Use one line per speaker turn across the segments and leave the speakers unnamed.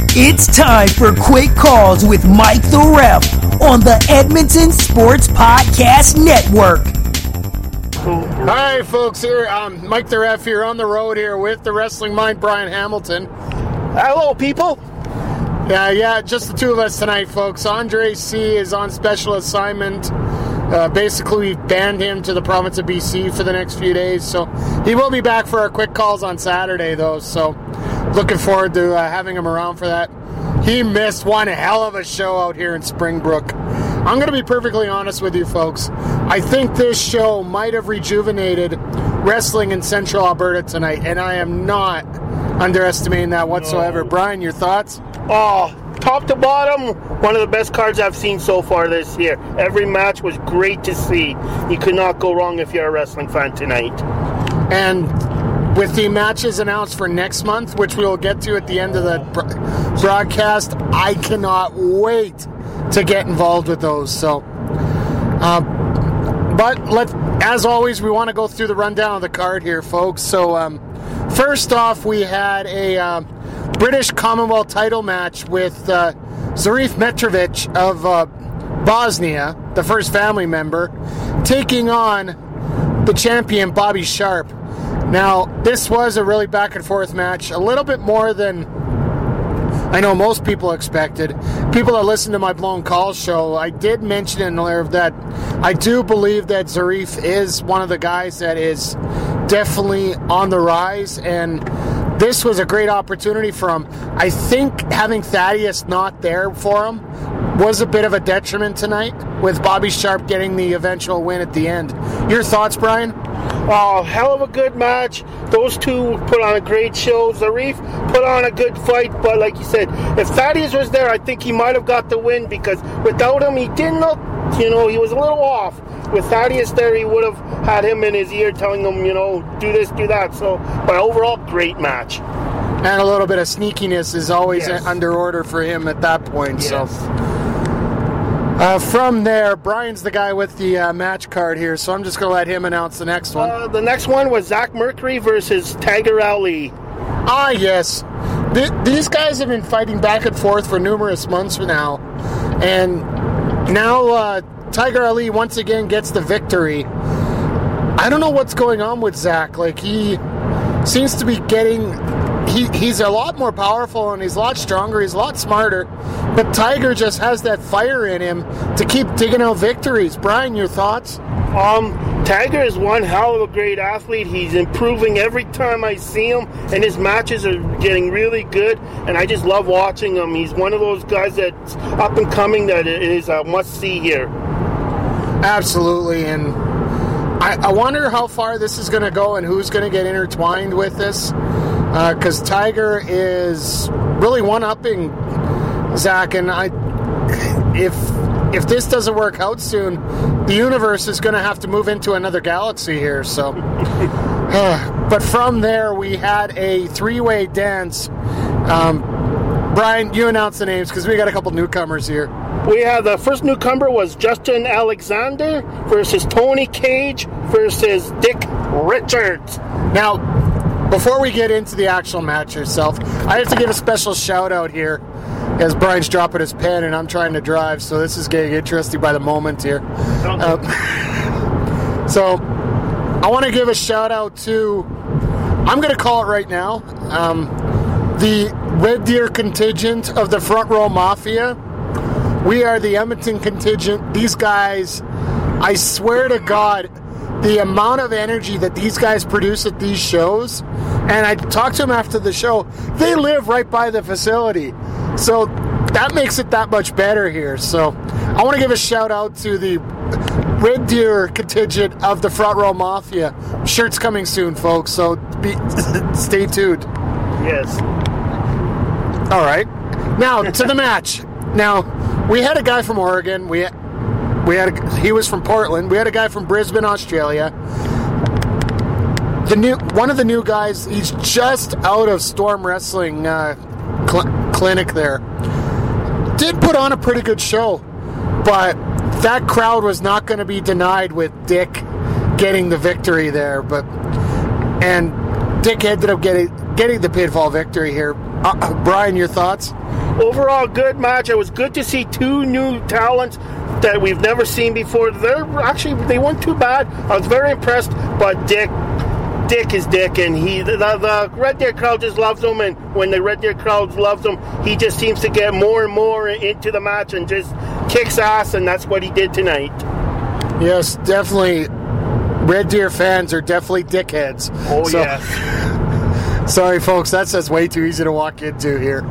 It's time for Quick Calls with Mike the Ref on the Edmonton Sports Podcast Network.
Hi, folks. Here, Mike the Ref here on the road here with the Wrestling Mind, Brian Hamilton.
Hello, people.
Yeah, just the two of us tonight, folks. Andre C. is on special assignment. Basically, we've banned him to the province of BC for the next few days, so he will be back for our quick calls on Saturday, though, so looking forward to having him around for that. He missed one hell of a show out here in Springbrook. I'm going to be perfectly honest with you, folks. I think this show might have rejuvenated wrestling in Central Alberta tonight, and I am not underestimating that whatsoever. Brian, your thoughts?
Oh, top to bottom, one of the best cards I've seen so far this year. Every match was great to see. You could not go wrong if you're a wrestling fan tonight.
And with the matches announced for next month, which we will get to at the end of the broadcast, I cannot wait to get involved with those. So, but as always, we want to go through the rundown of the card here, folks. So, first off, we had a British Commonwealth title match with Zarif Mitrovic of Bosnia, the first family member, taking on the champion Bobby Sharp. Now, this was a really back and forth match, a little bit more than I know most people expected. People that listen to my Blown Calls show, I did mention in there that I do believe that Zarif is one of the guys that is definitely on the rise, and this was a great opportunity for him. I think having Thaddeus not there for him was a bit of a detriment tonight, with Bobby Sharp getting the eventual win at the end. Your thoughts, Brian?
Oh, hell of a good match. Those two put on a great show. Zarif put on a good fight, but like you said, if Thaddeus was there, I think he might have got the win, because without him, he didn't look, he was a little off. With Thaddeus there, he would have had him in his ear telling him, do this, do that. So, but overall, great match.
And a little bit of sneakiness is always under order for him at that point.
Yes.
So, from there, Brian's the guy with the match card here, so I'm just going to let him announce the next one.
The next one was Zach Mercury versus Tiger Ali.
Ah, yes. These guys have been fighting back and forth for numerous months now, and now Tiger Ali once again gets the victory. I don't know what's going on with Zach. Like, he seems to be getting... He's a lot more powerful, and he's a lot stronger, he's a lot smarter, but Tiger just has that fire in him to keep digging out victories. Brian, your thoughts?
Tiger is one hell of a great athlete. He's improving every time I see him, and his matches are getting really good, and I just love watching him. He's one of those guys that's up and coming that is a must-see here.
Absolutely, and I wonder how far this is going to go and who's going to get intertwined with this. Because Tiger is really one-upping Zach, and if this doesn't work out soon, the universe is going to have to move into another galaxy here. So, but from there, we had a three-way dance. Brian, you announce the names because we got a couple newcomers here.
We have the first newcomer was Justin Alexander versus Tony Cage versus Dick Richards.
Now, before we get into the actual match itself, I have to give a special shout out here as Brian's dropping his pen and I'm trying to drive, so this is getting interesting by the moment here. So I want to give a shout out to, I'm going to call it right now, the Red Deer contingent of the Front Row Mafia. We are the Edmonton contingent. These guys, I swear to God, the amount of energy that these guys produce at these shows, and I talked to them after the show, they live right by the facility. So that makes it that much better here. So I want to give a shout out to the Red Deer contingent of the Front Row Mafia. Shirts coming soon, folks, so stay tuned.
Yes.
All right. Now, to the match. Now, we had a guy from Oregon. He was from Portland. We had a guy from Brisbane, Australia. One of the new guys, he's just out of Storm Wrestling clinic there. Did put on a pretty good show, but that crowd was not going to be denied with Dick getting the victory there. And Dick ended up getting the pinfall victory here. Brian, your thoughts?
overall good match. It was good to see two new talents that we've never seen before. They weren't too bad. I was very impressed, but Dick is Dick, and the Red Deer crowd just loves him, and when the Red Deer crowd loves him, he just seems to get more and more into the match and just kicks ass, and that's what he did tonight.
Yes, definitely. Red Deer fans are definitely dickheads.
Oh, yes.
Sorry, folks, that's just way too easy to walk into here.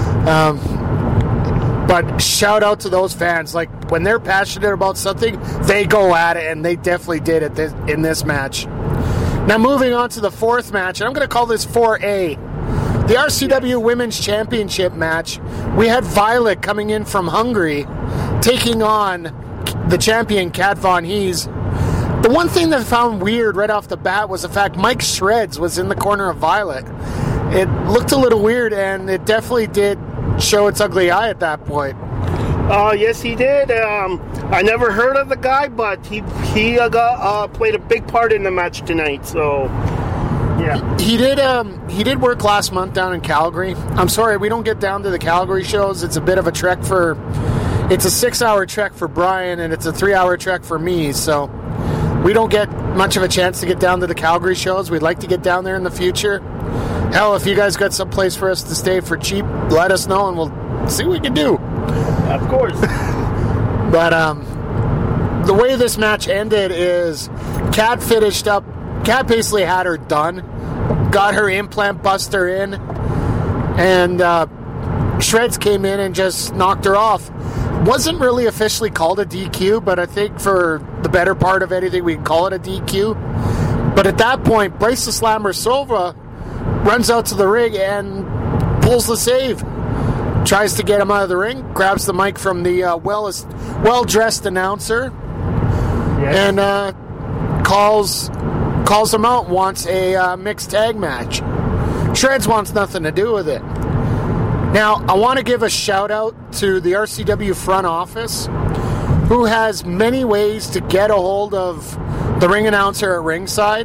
But shout out to those fans. Like, when they're passionate about something, they go at it, and they definitely did it in this match. Now, moving on to the fourth match, and I'm going to call this 4A. The RCW Women's Championship match. We had Violet coming in from Hungary, taking on the champion, Kat Von Hees. The one thing that I found weird right off the bat was the fact Mike Shreds was in the corner of Violet. It looked a little weird, and it definitely did show its ugly eye at that point.
Yes, he did. I never heard of the guy, but he played a big part in the match tonight. So, yeah,
he did work last month down in Calgary. I'm sorry, we don't get down to the Calgary shows. It's a bit of a trek it's a 6-hour trek for Brian, and it's a 3-hour trek for me. So we don't get much of a chance to get down to the Calgary shows. We'd like to get down there in the future. Hell, if you guys got some place for us to stay for cheap, let us know, and we'll see what we can do.
Of course.
But the way this match ended is Kat finished up. Kat basically had her done, got her implant buster in, and Shreds came in and just knocked her off. Wasn't really officially called a DQ, but I think for the better part of anything, we can call it a DQ. But at that point, Bryce the Slammer Silva runs out to the ring and pulls the save. Tries to get him out of the ring, grabs the mic from the well-dressed announcer, yes, and calls him out, wants a mixed tag match. Shreds wants nothing to do with it. Now, I want to give a shout-out to the RCW front office, who has many ways to get a hold of the ring announcer at ringside.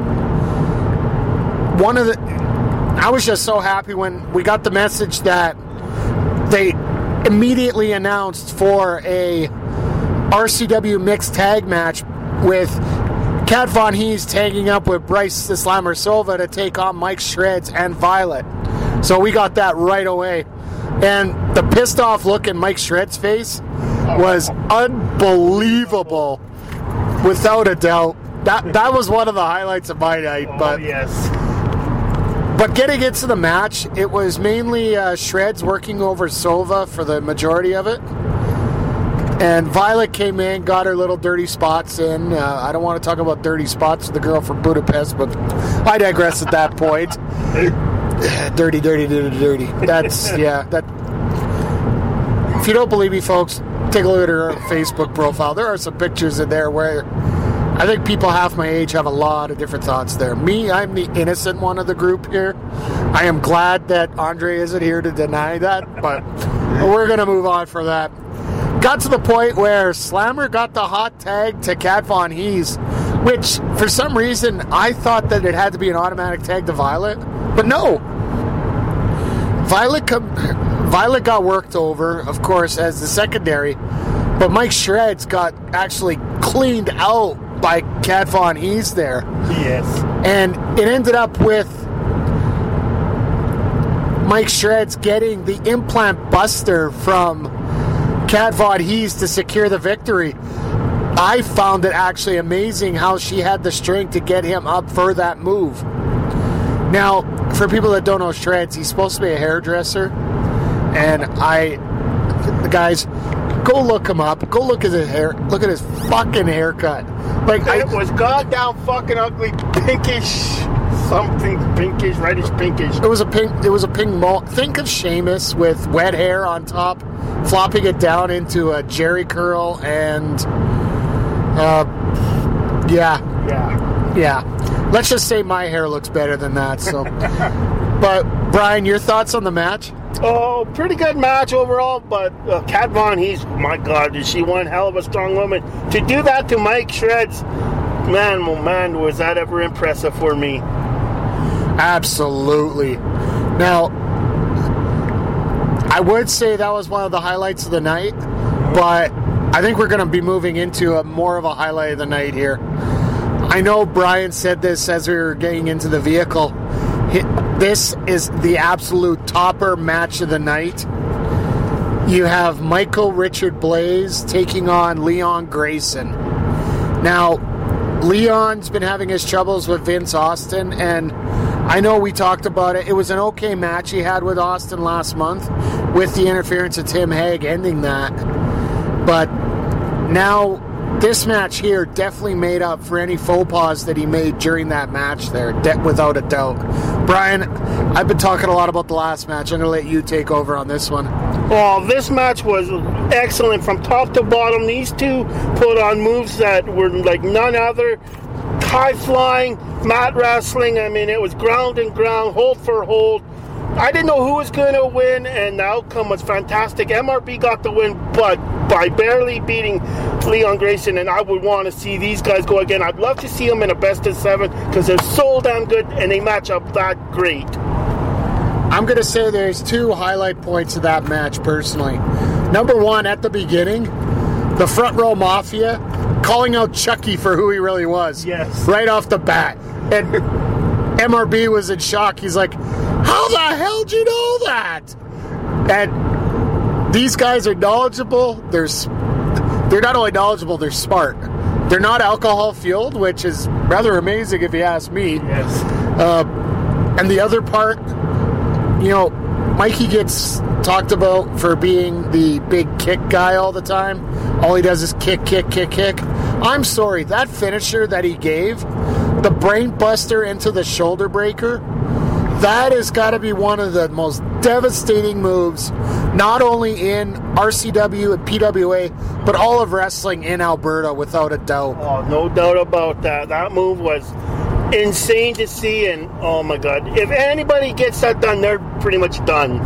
I was just so happy when we got the message that they immediately announced for a RCW mixed tag match with Kat Von Hees tagging up with Bryce the Slammer Silva to take on Mike Shreds and Violet. So we got that right away. And the pissed off look in Mike Shreds' face was unbelievable, without a doubt. That was one of the highlights of my night.
But yes.
But getting into the match, it was mainly Shreds working over Silva for the majority of it. And Violet came in, got her little dirty spots in. I don't want to talk about dirty spots with the girl from Budapest, but I digress at that point. Dirty. That's, yeah. If you don't believe me, folks, take a look at her Facebook profile. There are some pictures in there where I think people half my age have a lot of different thoughts there. Me, I'm the innocent one of the group here. I am glad that Andre isn't here to deny that, but we're going to move on from that. Got to the point where Slammer got the hot tag to Kat Von Hees, which, for some reason, I thought that it had to be an automatic tag to Violet, but no. Violet got worked over, of course, as the secondary, but Mike Shreds got actually cleaned out by Kat Von Hees there.
Yes.
And it ended up with Mike Shreds getting the implant buster from Kat Von Hees to secure the victory. I found it actually amazing how she had the strength to get him up for that move. Now, for people that don't know Shreds, he's supposed to be a hairdresser. And the guys, go look him up. Go look at his hair. Look at his fucking haircut.
It was goddamn fucking ugly, pinkish, something pinkish, reddish pinkish.
It was a pink mullet. Think of Sheamus with wet hair on top, flopping it down into a jerry curl, and yeah. Let's just say my hair looks better than that. So, but Brian, your thoughts on the match?
Oh, pretty good match overall, but Kat Von Hees, my God, is she one hell of a strong woman. To do that to Mike Shreds, man, oh man, was that ever impressive for me.
Absolutely. Now, I would say that was one of the highlights of the night, but I think we're going to be moving into more of a highlight of the night here. I know Brian said this as we were getting into the vehicle. This is the absolute topper match of the night. You have Michael Richard Blaze taking on Leon Grayson. Now, Leon's been having his troubles with Vince Austin, and I know we talked about it. It was an okay match he had with Austin last month with the interference of Tim Hague ending that. But now this match here definitely made up for any faux pas that he made during that match there, without a doubt. Brian, I've been talking a lot about the last match. I'm going to let you take over on this one.
Well, this match was excellent from top to bottom. These two put on moves that were like none other. High flying, mat wrestling. I mean, it was ground and ground, hold for hold. I didn't know who was going to win, and the outcome was fantastic. MRB got the win, but by barely beating Leon Grayson, and I would want to see these guys go again. I'd love to see them in a best of 7 because they're so damn good and they match up that great.
I'm going to say there's 2 highlight points of that match personally. Number 1, at the beginning, the Front Row Mafia calling out Chucky for who he really was.
Yes.
Right off the bat. And MRB was in shock. He's like, how the hell did you know that? And these guys are knowledgeable. They're not only knowledgeable, they're smart. They're not alcohol fueled, which is rather amazing if you ask me.
Yes.
And the other part, you know, Mikey gets talked about for being the big kick guy all the time. All he does is kick, kick, kick, kick. I'm sorry, that finisher that he gave, the brain buster into the shoulder breaker, that has got to be one of the most devastating moves, not only in RCW and PWA, but all of wrestling in Alberta, without a doubt.
Oh, no doubt about that. That move was insane to see, and oh my God, if anybody gets that done, they're pretty much done.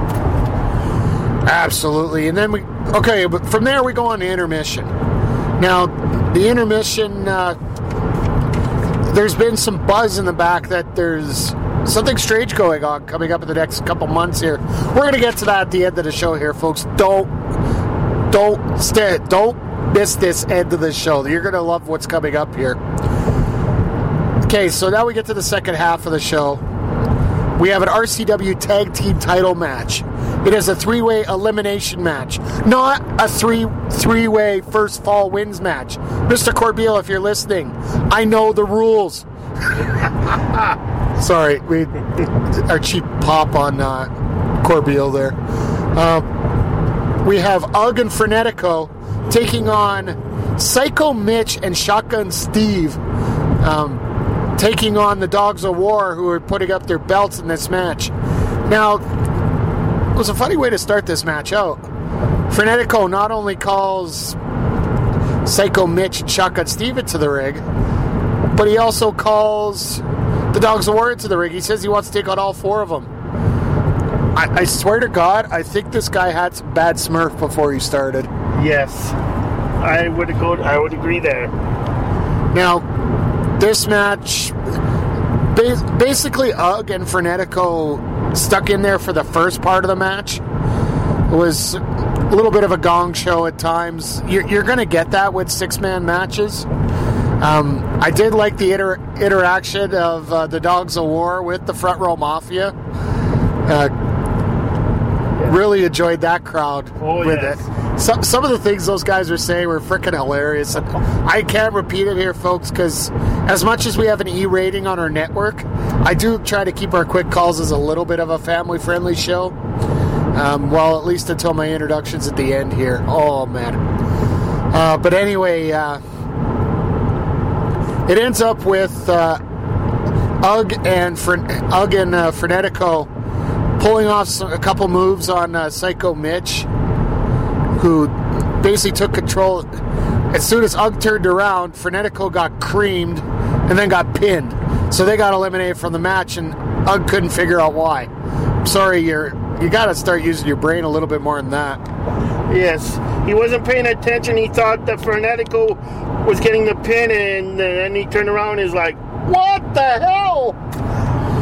Absolutely. And then but from there we go on to intermission. Now, the intermission, there's been some buzz in the back that there's something strange going on coming up in the next couple months here. We're going to get to that at the end of the show here, folks. Don't miss this end of the show. You're going to love what's coming up here. Okay, so now we get to the second half of the show. We have an RCW Tag Team title match. It is a 3-way elimination match, not a three-way first fall wins match. Mr. Corbeil, if you're listening, I know the rules. Sorry, our cheap pop on Corbeil there. We have Ugg and Frenetico taking on Psycho Mitch and Shotgun Steve, taking on the Dogs of War, who are putting up their belts in this match. Now, it was a funny way to start this match out. Frenetico not only calls Psycho Mitch and Shotgun Steve into the ring, but he also calls the Dogs of War into the ring. He says he wants to take on all 4 of them. I swear to God, I think this guy had some bad Smurf before he started.
Yes, I would agree there.
Now, this match, basically Ugg and Frenetico stuck in there for the first part of the match. It was a little bit of a gong show at times. You're going to get that with 6-man matches. I did like the interaction of the Dogs of War with the Front Row Mafia. Really enjoyed that crowd with it. Some of the things those guys were saying were freaking hilarious. And I can't repeat it here, folks, because as much as we have an E rating on our network, I do try to keep our quick calls as a little bit of a family-friendly show. Well, at least until my introductions at the end here. Oh, man. But anyway, it ends up with Ugg and Frenetico pulling off a couple moves on Psycho Mitch, who basically took control. As soon as Ugg turned around, Frenetico got creamed and then got pinned. So they got eliminated from the match, and Ugg couldn't figure out why. I'm sorry, you got to start using your brain a little bit more than that.
Yes, he wasn't paying attention. He thought that Frenetico was getting the pin, and then he turned around and is like, what the hell?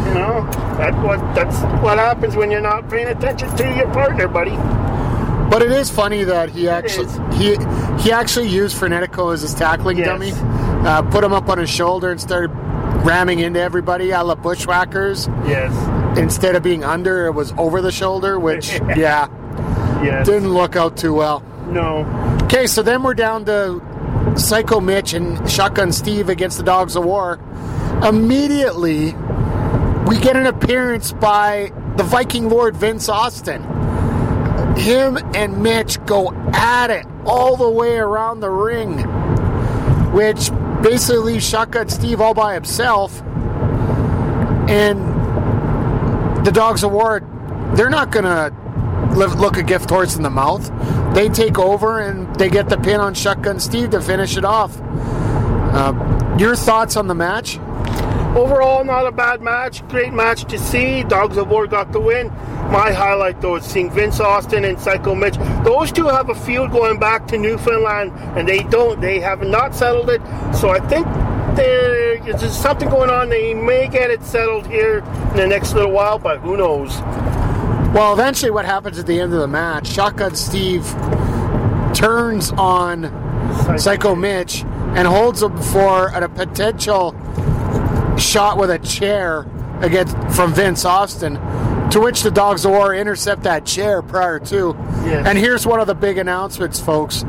You know, that's what happens when you're not paying attention to your partner, buddy.
But it is funny that he actually used Frenetico as his tackling dummy, put him up on his shoulder and started ramming into everybody a la Bushwhackers.
Yes.
Instead of being under, it was over the shoulder, which, didn't look out too well.
No.
Okay, so then we're down to Psycho Mitch and Shotgun Steve against the Dogs of War. Immediately, we get an appearance by the Viking Lord Vince Austin. Him and Mitch go at it all the way around the ring, which basically leaves Shotgun Steve all by himself. And the Dogs of War, they're not going to look a gift horse in the mouth. They take over and they get the pin on Shotgun Steve to finish it off. Your thoughts on the match?
Overall, not a bad match. Great match to see. Dogs of War got the win. My highlight, though, is seeing Vince Austin and Psycho Mitch. Those two have a feud going back to Newfoundland, and they have not settled it. So I think there's something going on. They may get it settled here in the next little while, but who knows?
Well, eventually what happens at the end of the match, Shotgun Steve turns on Psycho Mitch and holds him for a potential shot with a chair from Vince Austin, to which the Dogs of War intercept that chair prior to. Yes. And here's one of the big announcements, folks.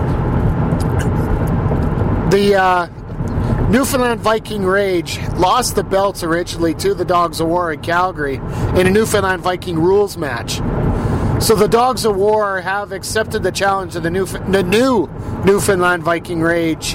The Newfoundland Viking Rage lost the belts originally to the Dogs of War in Calgary in a Newfoundland Viking rules match. So the Dogs of War have accepted the challenge of the new Newfoundland Viking Rage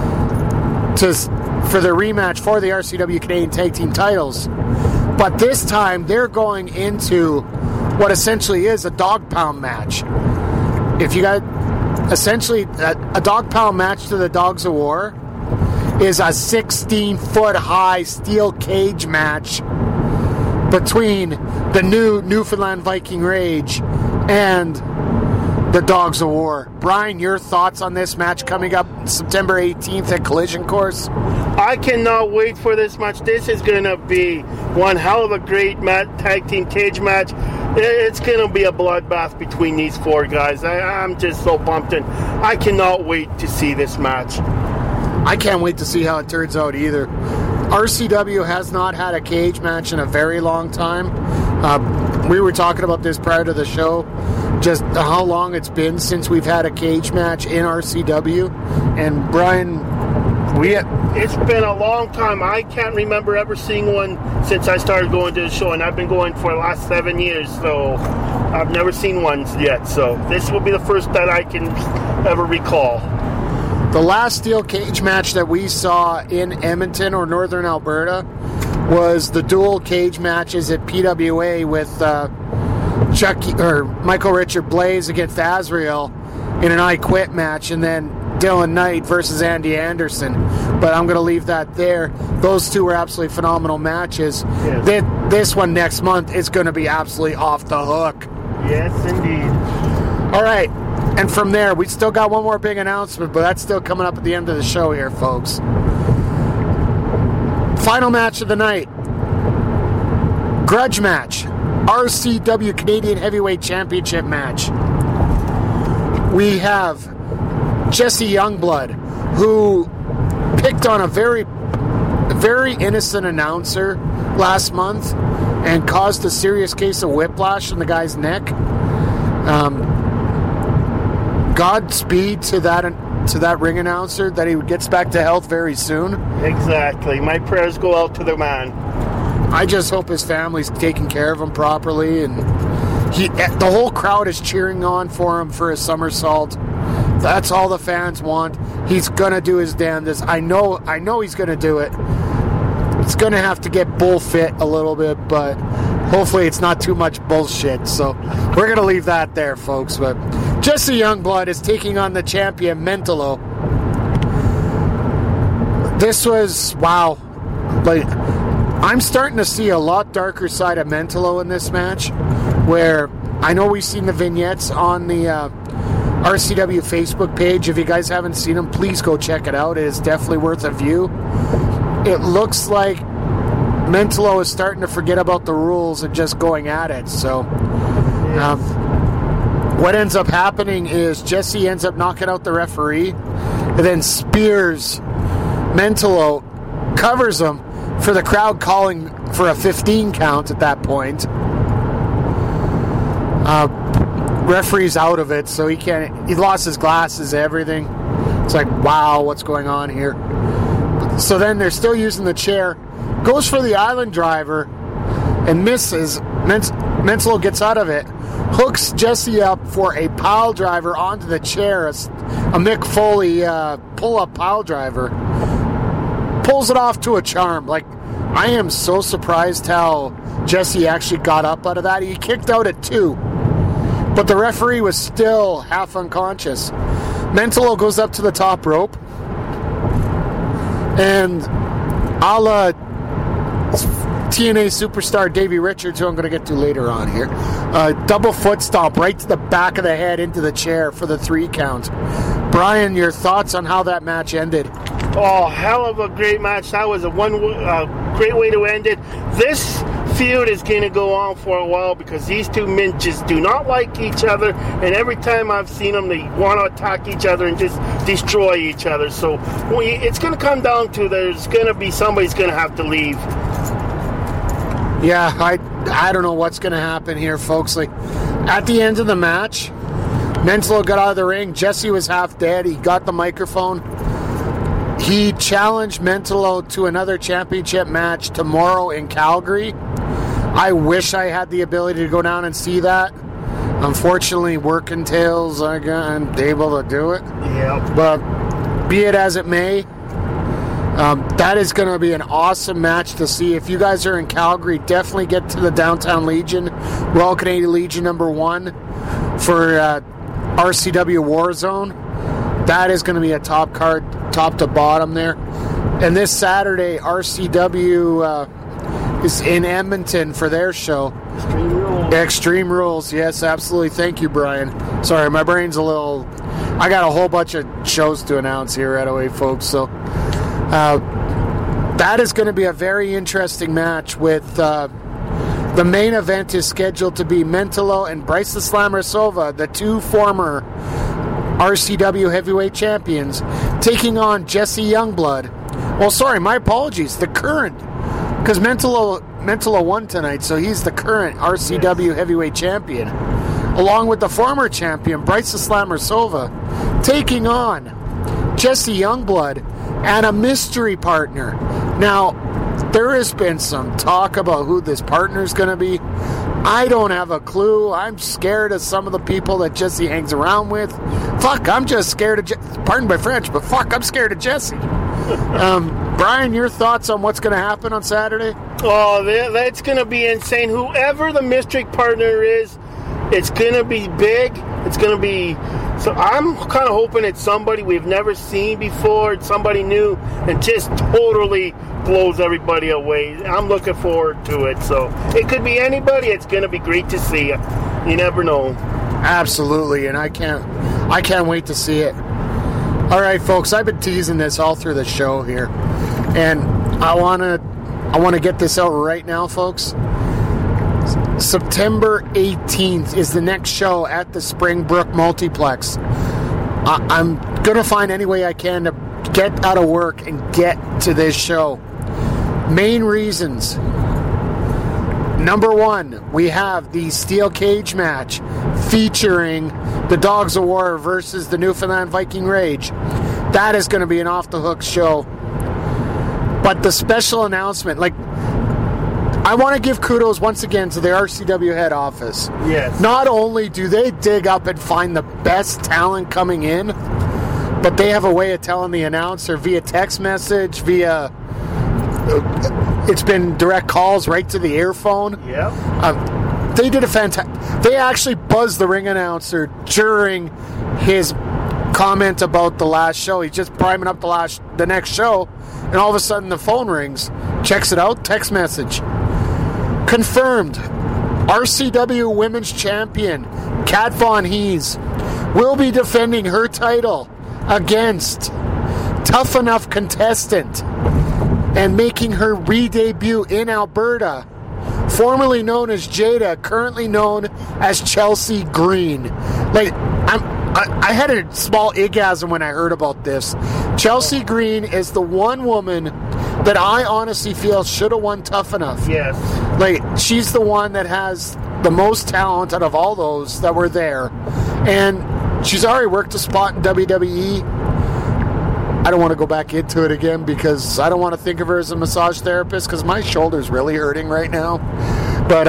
for their rematch for the RCW Canadian Tag Team titles. But this time they're going into what essentially is a dog pound match. If you got essentially a dog pound match to the Dogs of War is a 16-foot high steel cage match between the new Newfoundland Viking Rage and the Dogs of War. Brian, your thoughts on this match coming up September 18th at Collision Course?
I cannot wait for this match. This is going to be one hell of a great tag team cage match. It's going to be a bloodbath between these four guys. I'm just so pumped, and I cannot wait to see this match.
I can't wait to see how it turns out either. RCW has not had a cage match in a very long time. We were talking about this prior to the show, just how long it's been since we've had a cage match in RCW. And Brian,
it's been a long time. I can't remember ever seeing one since I started going to the show, and I've been going for the last 7 years, so I've never seen one yet. So this will be the first that I can ever recall.
The last steel cage match that we saw in Edmonton or Northern Alberta was the dual cage matches at PWA with Michael Richard Blaze against Azrael in an I Quit match, and then Dylan Knight versus Andy Anderson. But I'm going to leave that there. Those two were absolutely phenomenal matches. Yes. This one next month is going to be absolutely off the hook.
Yes, indeed.
All right. And from there, we still got one more big announcement, but that's still coming up at the end of the show here, folks. Final match of the night. Grudge match. RCW Canadian Heavyweight Championship match. We have Jesse Youngblood, who picked on a very, very innocent announcer last month and caused a serious case of whiplash in the guy's neck. Godspeed to that ring announcer, that he gets back to health very soon.
Exactly. My prayers go out to the man.
I just hope his family's taking care of him properly, and the whole crowd is cheering on for him for his somersault. That's all the fans want. He's gonna do his damnedest. I know he's gonna do it. It's gonna have to get bullfit a little bit, but hopefully it's not too much bullshit. So we're gonna leave that there, folks. But Jesse Youngblood is taking on the champion Mentolo. This was wow. Like, I'm starting to see a lot darker side of Mentolo in this match, where I know we've seen the vignettes on the RCW Facebook page. If you guys haven't seen them, please go check it out. It is definitely worth a view. It looks like Mentolo is starting to forget about the rules and just going at it. So what ends up happening is Jesse ends up knocking out the referee, and then spears Mentolo, covers him for the crowd calling for a 15 count at that point. Referee's out of it, so he lost his glasses, everything. It's like, wow, what's going on here? So then they're still using the chair, goes for the island driver and misses. Mentolo gets out of it, hooks Jesse up for a pile driver onto the chair, a Mick Foley pull-up pile driver. Pulls it off to a charm. Like, I am so surprised how Jesse actually got up out of that. He kicked out at 2, but the referee was still half unconscious. Mentolo goes up to the top rope, and a la TNA superstar Davey Richards, who I'm going to get to later on here, double foot stomp right to the back of the head into the chair for the 3 count. Brian, your thoughts on how that match ended?
Oh, hell of a great match. That was a great way to end it. This feud is going to go on for a while because these two men just do not like each other, and every time I've seen them, they want to attack each other and just destroy each other. So it's going to come down to there's going to be somebody's going to have to leave.
Yeah, I don't know what's going to happen here, folks. Like, at the end of the match, Mentolo got out of the ring. Jesse was half dead. He got the microphone. He challenged Mentolo to another championship match tomorrow in Calgary. I wish I had the ability to go down and see that. Unfortunately, work entails I'm able to do it.
Yeah.
But be it as it may, that is going to be an awesome match to see. If you guys are in Calgary, definitely get to the Downtown Legion, Royal Canadian Legion #1 for RCW Warzone. That is going to be a top card, top to bottom there. And this Saturday, RCW is in Edmonton for their show.
Extreme Rules.
Extreme Rules, yes, absolutely. Thank you, Brian. Sorry, my brain's a little... I got a whole bunch of shows to announce here right away, folks. So that is going to be a very interesting match with... the main event is scheduled to be Mentolo and Bryce the Slammer Silva, the 2 former RCW heavyweight champions, taking on Jesse Youngblood. Well, sorry, my apologies. The current, because Mentolo won tonight, so he's the current RCW heavyweight champion, along with the former champion Bryce the Slammer Silva, taking on Jesse Youngblood and a mystery partner. Now, there has been some talk about who this partner is going to be. I don't have a clue. I'm scared of some of the people that Jesse hangs around with. Fuck, I'm just scared of... Pardon my French, but fuck, I'm scared of Jesse. Brian, your thoughts on what's going to happen on Saturday?
Oh, that's going to be insane. Whoever the mystery partner is, it's going to be big. It's going to be... So I'm kind of hoping it's somebody we've never seen before, somebody new, and just totally blows everybody away. I'm looking forward to it. So it could be anybody. It's going to be great to see. You never know.
Absolutely, and I can't wait to see it. All right, folks, I've been teasing this all through the show here, and I want to get this out right now, folks. September 18th is the next show at the Springbrook Multiplex. I'm going to find any way I can to get out of work and get to this show. Main reasons. Number 1, we have the steel cage match featuring the Dogs of War versus the Newfoundland Viking Rage. That is going to be an off-the-hook show. But the special announcement, I want to give kudos once again to the RCW head office.
Yes. Not
only do they dig up and find the best talent coming in, but they have a way of telling the announcer via text message, via... it's been direct calls right to the earphone.
Yeah.
They did a fantastic... They actually buzzed the ring announcer during his comment about the last show. He's just priming up the next show, and all of a sudden the phone rings. Checks it out, text message. Confirmed. RCW Women's Champion Kat Von Hees will be defending her title against tough enough contestant and making her re-debut in Alberta, formerly known as Jada, currently known as Chelsea Green. Like, I had a small orgasm when I heard about this. Chelsea Green is the one woman that I honestly feel should have won Tough Enough.
Yes.
Like, she's the one that has the most talent out of all those that were there. And she's already worked a spot in WWE. I don't want to go back into it again because I don't want to think of her as a massage therapist because my shoulder's really hurting right now. But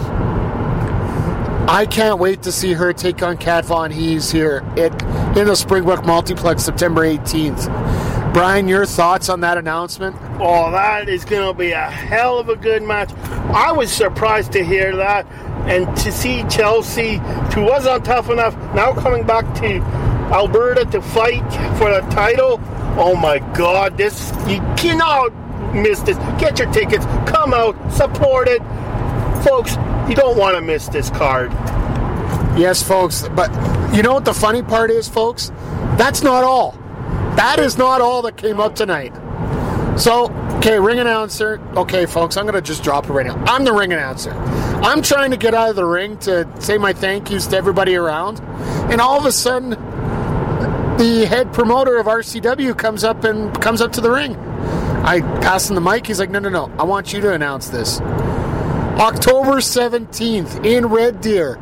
I can't wait to see her take on Kat Von Hees here in the Springbrook Multiplex September 18th. Brian, your thoughts on that announcement?
Oh, that is going to be a hell of a good match. I was surprised to hear that. And to see Chelsea, who was on Tough Enough, now coming back to Alberta to fight for the title. Oh my God, you cannot miss this. Get your tickets, come out, support it. Folks, you don't want to miss this card.
Yes, folks, but you know what the funny part is, folks? That's not all. That is not all that came up tonight. So, okay, ring announcer. Okay, folks, I'm going to just drop it right now. I'm the ring announcer. I'm trying to get out of the ring to say my thank yous to everybody around. And all of a sudden, the head promoter of RCW comes up to the ring. I pass him the mic. He's like, no. I want you to announce this. October 17th in Red Deer,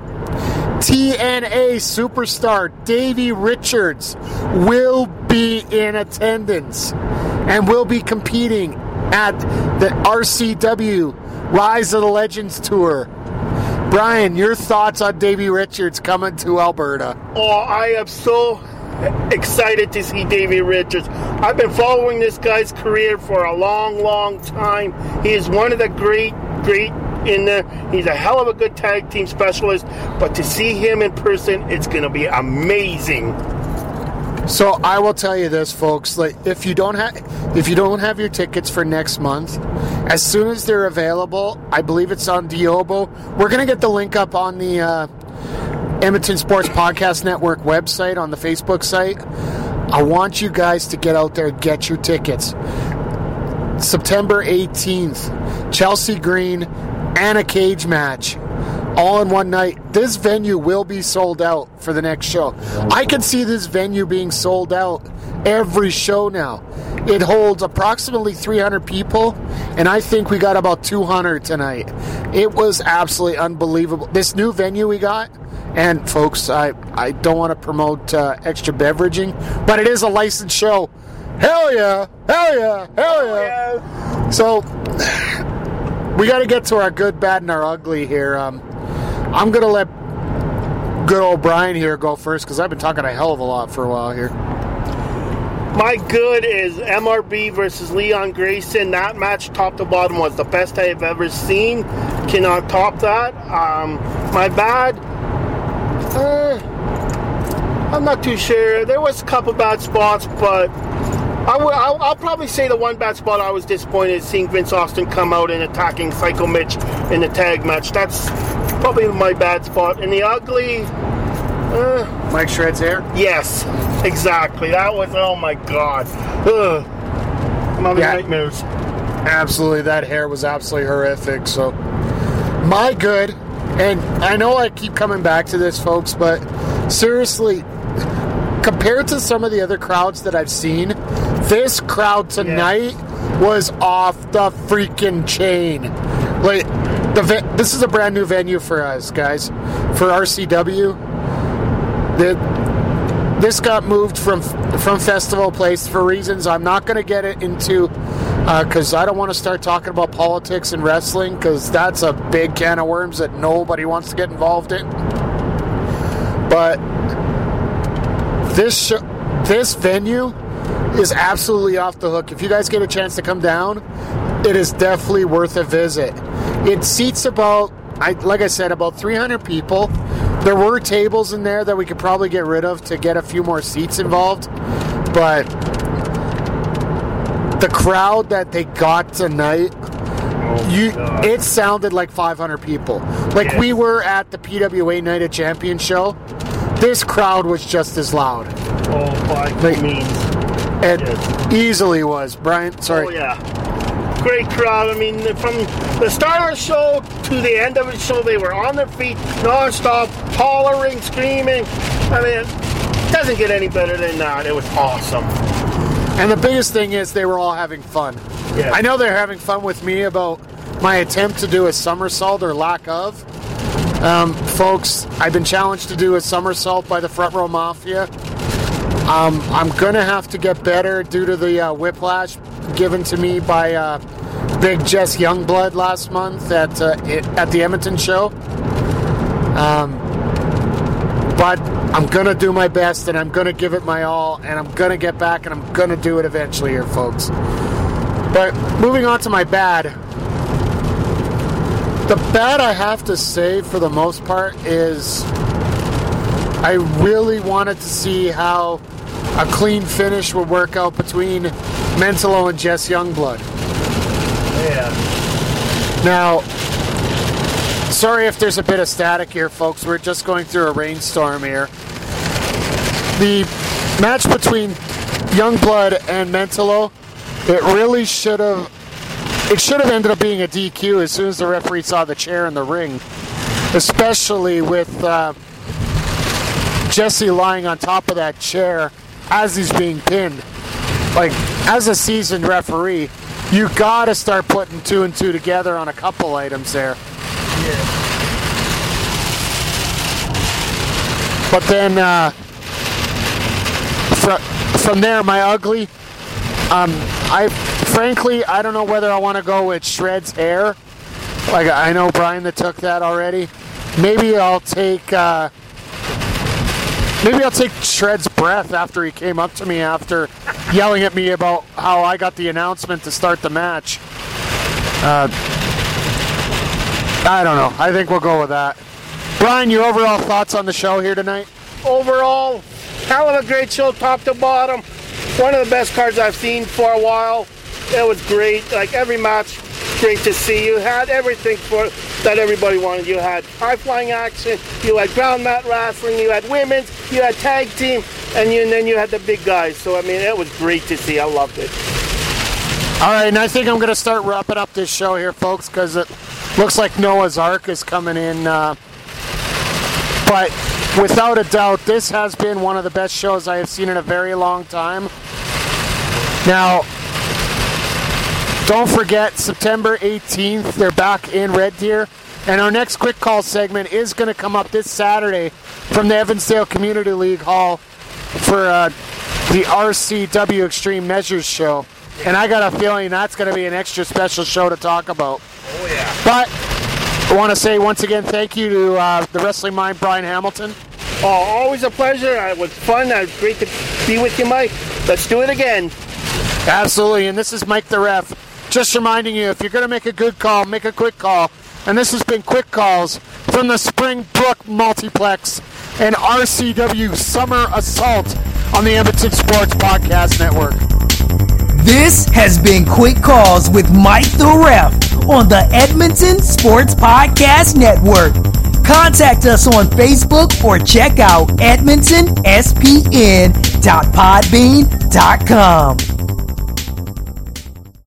TNA superstar Davey Richards will be in attendance and will be competing at the RCW Rise of the Legends Tour. Brian, your thoughts on Davey Richards coming to Alberta?
Oh, I am so excited to see Davey Richards. I've been following this guy's career for a long, long time. He is one of the great in there. He's a hell of a good tag team specialist, but to see him in person, it's going to be amazing.
So I will tell you this, folks. Like, if you don't have your tickets for next month, as soon as they're available, I believe it's on Diobo. We're going to get the link up on the Edmonton Sports Podcast Network website, on the Facebook site. I want you guys to get out there and get your tickets. September 18th, Chelsea Green and a cage match, all in one night. This venue will be sold out for the next show. I can see this venue being sold out every show now. It holds approximately 300 people, and I think we got about 200 tonight. It was absolutely unbelievable. This new venue we got, and folks, I don't want to promote extra beveraging, but it is a licensed show. Hell yeah! Hell yeah! Hell yeah! So, we got to get to our good, bad, and our ugly here. I'm going to let good old Brian here go first because I've been talking a hell of a lot for a while here.
My good is MRB versus Leon Grayson. That match, top to bottom, was the best I have ever seen. Cannot top that. My bad, I'm not too sure. There was a couple bad spots, but I'll probably say the one bad spot I was disappointed is seeing Vince Austin come out and attacking Psycho Mitch in the tag match. That's probably my bad spot. And the ugly...
Mike Shred's hair?
Yes, exactly. That was, oh my God. Ugh. I'm having nightmares.
Absolutely, that hair was absolutely horrific. So, my good, and I know I keep coming back to this, folks, but seriously, compared to some of the other crowds that I've seen, this crowd tonight was off the freaking chain. Like, this is a brand new venue for us, guys. For RCW. This got moved from Festival Place for reasons I'm not going to get it into, because I don't want to start talking about politics and wrestling, because that's a big can of worms that nobody wants to get involved in. But this venue is absolutely off the hook. If you guys get a chance to come down, it is definitely worth a visit. It seats about, like I said, about 300 people. There were tables in there that we could probably get rid of to get a few more seats involved. But the crowd that they got tonight, it sounded like 500 people. Like we were at the PWA Night of Champions show. This crowd was just as loud.
Oh, by means.
It easily was. Brian, sorry.
Oh, yeah. great crowd. I mean, from the start of the show to the end of the show, they were on their feet, non-stop, hollering, screaming. I mean, it doesn't get any better than that. It was awesome.
And the biggest thing is they were all having fun.
Yeah.
I know they're having fun with me about my attempt to do a somersault or lack of. Folks, I've been challenged to do a somersault by the Front Row Mafia. I'm going to have to get better due to the whiplash given to me by Big Jess Youngblood last month at the Edmonton show. But I'm going to do my best, and I'm going to give it my all, and I'm going to get back, and I'm going to do it eventually here, folks. But moving on to my bad. The bad I have to say, for the most part, is I really wanted to see how a clean finish would work out between Mentolo and Jess Youngblood.
Yeah.
Now, sorry if there's a bit of static here, folks. We're just going through a rainstorm here. The match between Youngblood and Mentolo, it really should have ended up being a DQ as soon as the referee saw the chair in the ring, especially with Jesse lying on top of that chair as he's being pinned. Like, as a seasoned referee, you gotta start putting 2 and 2 together on a couple items there.
Yeah.
But then, from there, my ugly, I don't know whether I want to go with Shred's hair. Like, I know Brian that took that already. Maybe I'll take Shred's breath after he came up to me after yelling at me about how I got the announcement to start the match. I don't know. I think we'll go with that. Brian, your overall thoughts on the show here tonight?
Overall, hell of a great show, top to bottom. One of the best cards I've seen for a while. It was great. Like, every match, great to see. You had everything that everybody wanted. You had high-flying action, you had ground mat wrestling, you had women's, you had tag team, and then you had the big guys. So, I mean, it was great to see. I loved it.
All right, and I think I'm going to start wrapping up this show here, folks, because it looks like Noah's Ark is coming in. But without a doubt, this has been one of the best shows I have seen in a very long time. Now, don't forget, September 18th, they're back in Red Deer. And our next quick call segment is going to come up this Saturday from the Evansdale Community League Hall for the RCW Extreme Measures show. And I got a feeling that's going to be an extra special show to talk about.
Oh, yeah.
But I want to say once again thank you to the Wrestling Mind, Brian Hamilton.
Oh, always a pleasure. It was fun. It was great to be with you, Mike. Let's do it again.
Absolutely. And this is Mike the Ref. Just reminding you, if you're going to make a good call, make a quick call. And this has been Quick Calls from the Springbrook Multiplex and RCW Summer Assault on the Edmonton Sports Podcast Network.
This has been Quick Calls with Mike the Ref on the Edmonton Sports Podcast Network. Contact us on Facebook or check out edmontonspn.podbean.com.